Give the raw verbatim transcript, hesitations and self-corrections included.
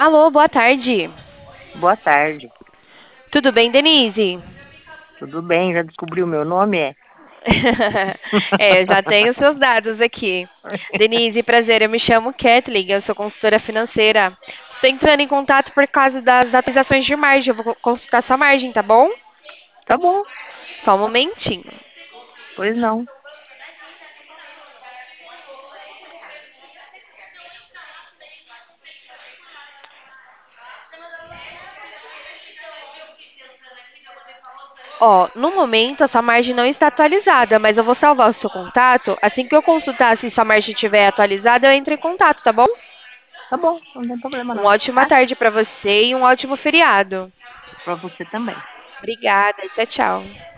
Alô, boa tarde. Boa tarde. Tudo bem, Denise? Tudo bem? Já descobriu o meu nome? É? É, já tenho seus dados aqui. Denise, prazer, eu me chamo Kathleen, eu sou consultora financeira. Estou entrando em contato por causa das atualizações de margem. Eu vou consultar sua margem, tá bom? Tá bom, Só um momentinho. pois não. Ó, no momento a sua margem não está atualizada, mas eu vou salvar o seu contato. Assim que eu consultar se sua margem estiver atualizada, eu entro em contato, tá bom? Tá bom, não tem problema Uma não, ótima tá? tarde para você e um ótimo feriado. Pra você também. Obrigada, tchau, tchau.